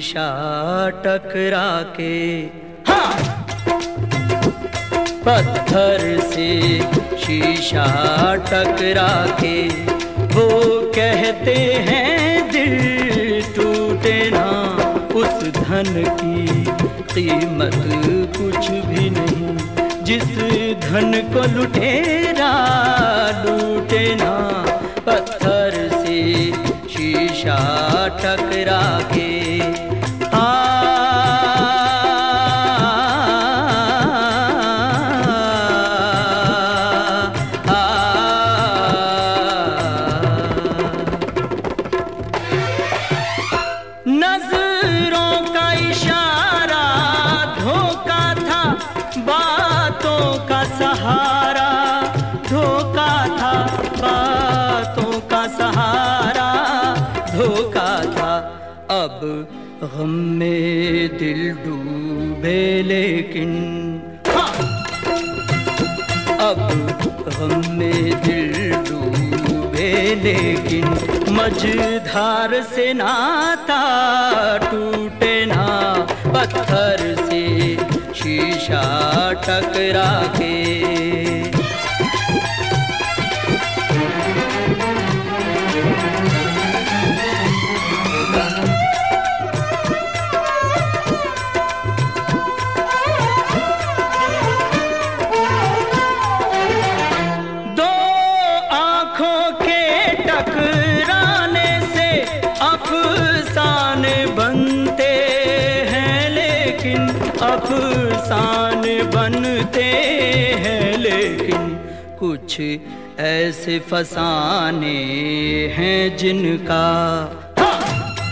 शीशा टकरा के, हाँ! पत्थर से शीशा टकरा के वो कहते हैं दिल टूटे ना, उस धन की कीमत कुछ भी नहीं जिस धन को लुटेरा लूटे ना। पत्थर से शीशा टकरा के, नजरों का इशारा धोखा था, बातों का सहारा धोखा था, बातों का सहारा धोखा था। अब गम में दिल डूबे लेकिन, हाँ! अब गम में दिल डूबे लेकिन मझधार से नाता टूटे ना। पत्थर से शीशा टकरा के, दो आंखों के टकराने से अफसाने बनते हैं लेकिन, अफसाने बनते हैं लेकिन कुछ ऐसे फसाने हैं जिनका, हाँ!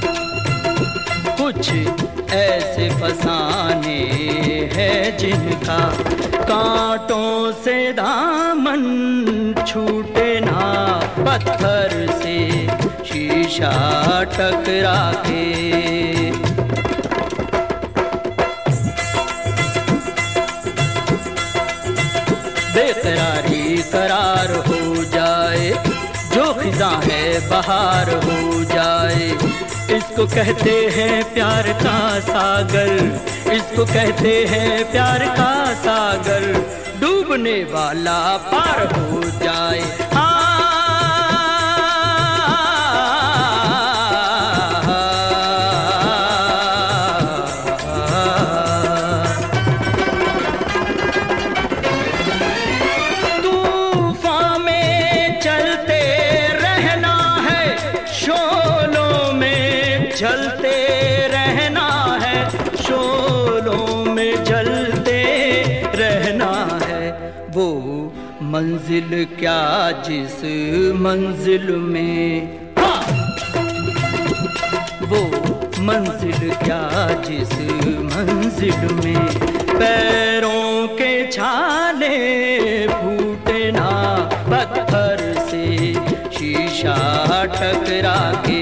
कुछ ऐसे फसाने हैं जिनका कांटों से दामन छूटे ना। पत्थर से शीशा टकरा के, बेकरारी करार हो जाए, जो खिज़ां है बहार हो जाए। इसको कहते हैं प्यार का सागर, इसको कहते हैं प्यार का सागर, डूबने वाला पार हो जाए। तूफान में चलते रहना है, शोलों में जलते रहना है, शोलों में जलते रहना है। वो मंजिल क्या जिस मंजिल में, हाँ! वो मंजिल क्या जिस मंजिल में पैरों के छाले फूटे ना। पत्थर से शीशा टकरा के,